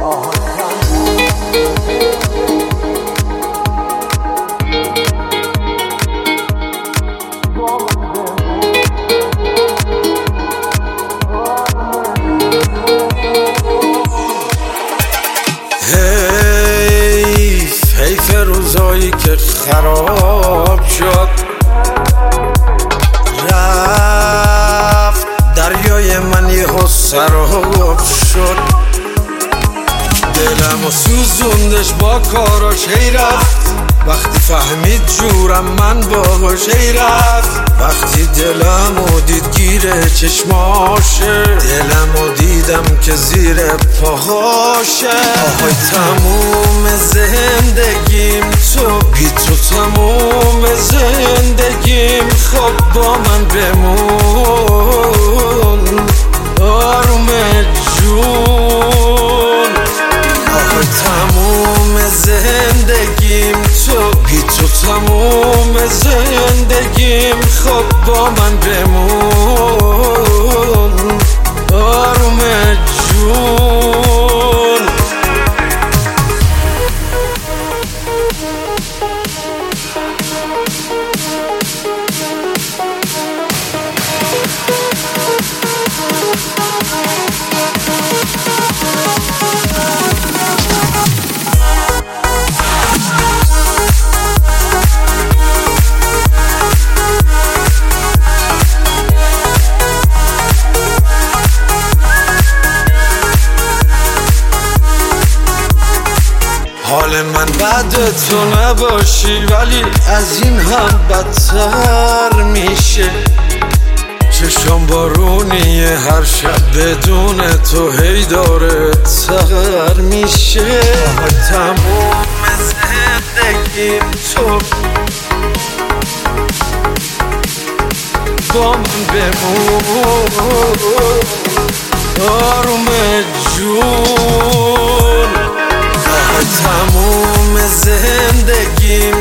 حیف روزایی که خراب شد، رفت دریای من یهو سراب شد. دلمو سوزوندش با کاراش، هی رفت وقتی فهمید جورم من باهاش، هی رفت وقتی دلمو دید گیره چشماشه، دلمو دیدم که زیر پاهاشه. آهای تموم زندگیم تو بی تو، تموم زندگیم خب با من بمون آروم جون. آهای تموم زندگیم تو بی تو، تموم زندگیم خب با من بمون آروم جون. حال من بعد تو نباشی، ولی از این هم بدتر میشه. چشم بارونیه هر شب بدون تو، هی داره تر میشه. تموم زندگیم تو با من بمون آروم جون. تموم زندگیم